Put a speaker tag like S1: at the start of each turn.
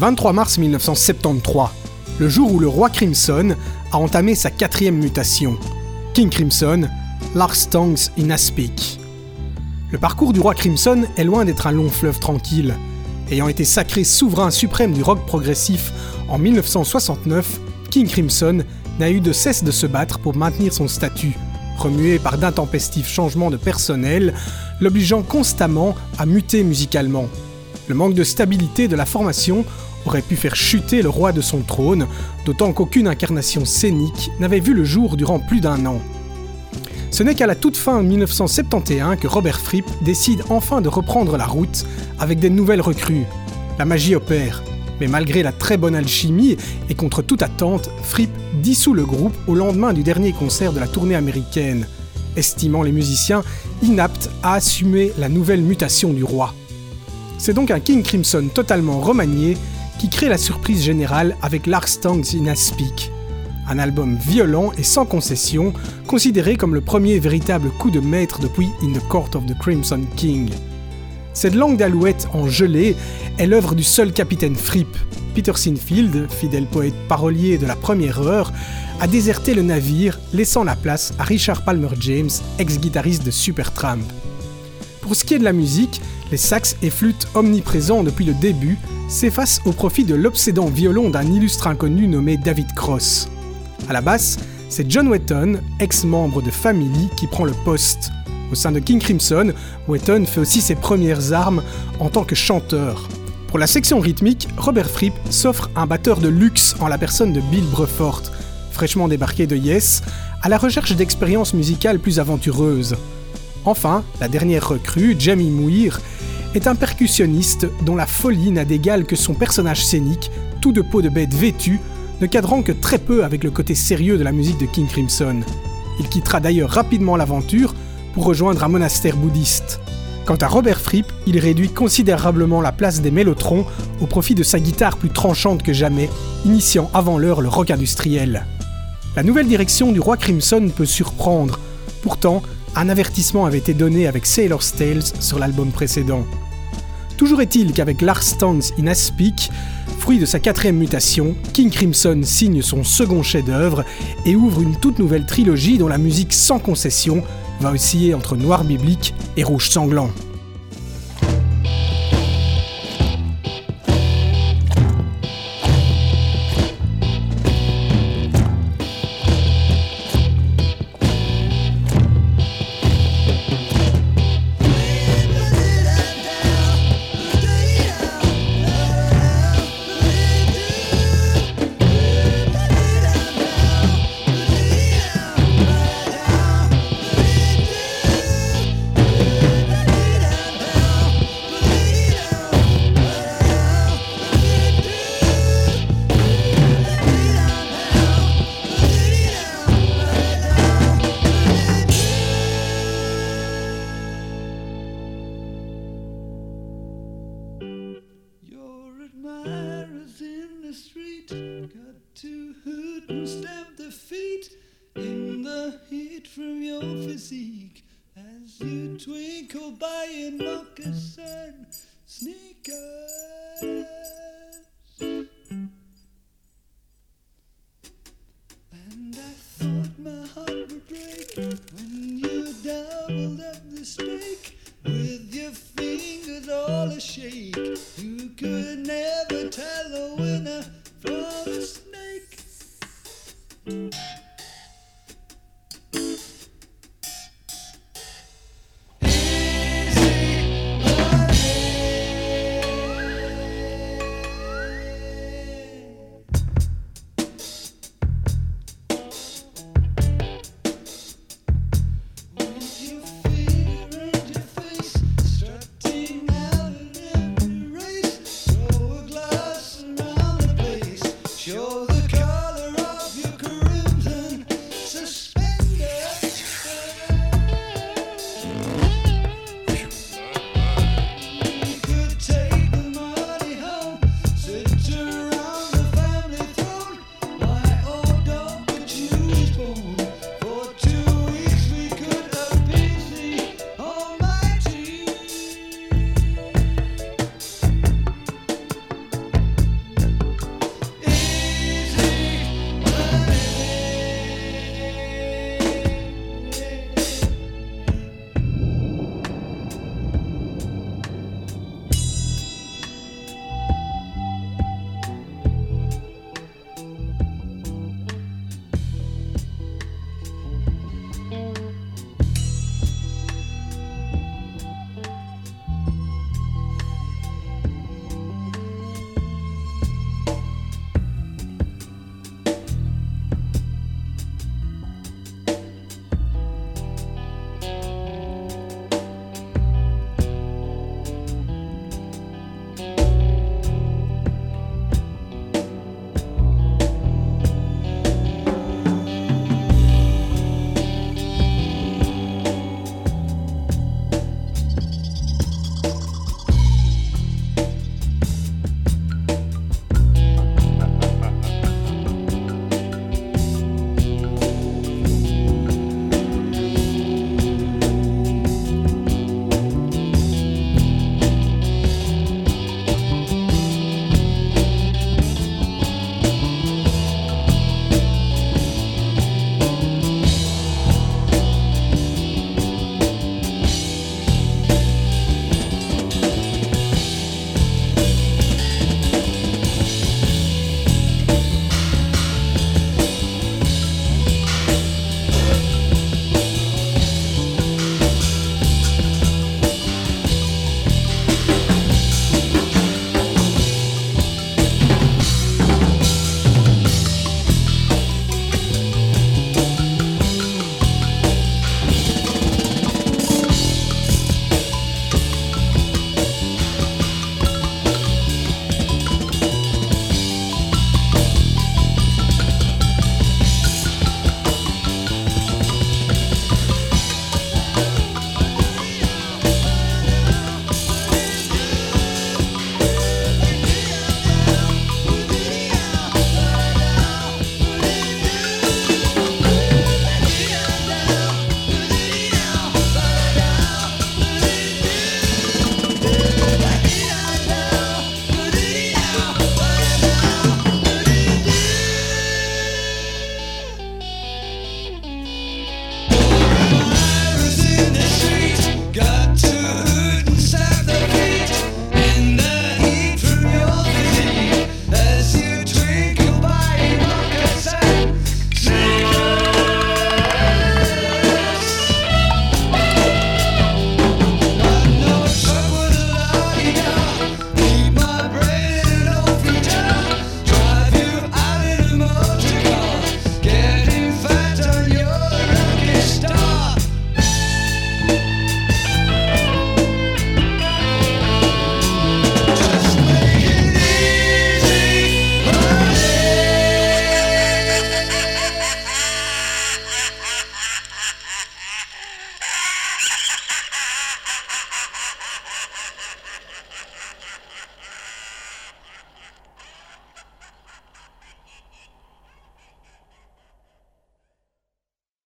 S1: 23 mars 1973, le jour où le roi Crimson a entamé sa 4e mutation. King Crimson, Last Tongues in Aspic. Le parcours du roi Crimson est loin d'être un long fleuve tranquille. Ayant été sacré souverain suprême du rock progressif en 1969, King Crimson n'a eu de cesse de se battre pour maintenir son statut, remué par d'intempestifs changements de personnel, l'obligeant constamment à muter musicalement. Le manque de stabilité de la formation aurait pu faire chuter le roi de son trône, d'autant qu'aucune incarnation scénique n'avait vu le jour durant plus d'1 an. Ce n'est qu'à la toute fin 1971 que Robert Fripp décide enfin de reprendre la route avec des nouvelles recrues. La magie opère, mais malgré la très bonne alchimie et contre toute attente, Fripp dissout le groupe au lendemain du dernier concert de la tournée américaine, estimant les musiciens inaptes à assumer la nouvelle mutation du roi. C'est donc un King Crimson totalement remanié qui crée la surprise générale avec Last Tongues in Aspic, un album violent et sans concession, considéré comme le premier véritable coup de maître depuis In the Court of the Crimson King. Cette langue d'alouette en gelée est l'œuvre du seul capitaine Fripp. Peter Sinfield, fidèle poète parolier de la première heure, a déserté le navire, laissant la place à Richard Palmer James, ex-guitariste de Supertramp. Pour ce qui est de la musique, les sax et flûtes omniprésents depuis le début s'effacent au profit de l'obsédant violon d'un illustre inconnu nommé David Cross. À la basse, c'est John Wetton, ex-membre de Family, qui prend le poste. Au sein de King Crimson, Wetton fait aussi ses premières armes en tant que chanteur. Pour la section rythmique, Robert Fripp s'offre un batteur de luxe en la personne de Bill Bruford, fraîchement débarqué de Yes, à la recherche d'expériences musicales plus aventureuses. Enfin, la dernière recrue, Jamie Muir, est un percussionniste dont la folie n'a d'égal que son personnage scénique, tout de peau de bête vêtue, ne cadrant que très peu avec le côté sérieux de la musique de King Crimson. Il quittera d'ailleurs rapidement l'aventure pour rejoindre un monastère bouddhiste. Quant à Robert Fripp, il réduit considérablement la place des mellotrons au profit de sa guitare plus tranchante que jamais, initiant avant l'heure le rock industriel. La nouvelle direction du roi Crimson peut surprendre, pourtant un avertissement avait été donné avec Sailor's Tales sur l'album précédent. Toujours est-il qu'avec Last Tongues in Aspic, fruit de sa 4e mutation, King Crimson signe son second chef-d'œuvre et ouvre une toute nouvelle trilogie dont la musique sans concession va osciller entre noir biblique et rouge sanglant.
S2: And I thought my heart would break when you doubled up.